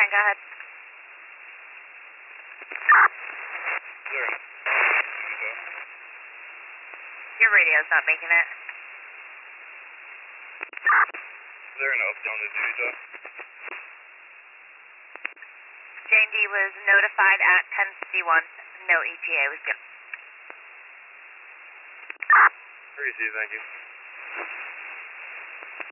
fine, go ahead. Your radio's not making it. Is there an update on the duty though? Jane D was notified at 10:51. No ETA was given. Receive, thank you.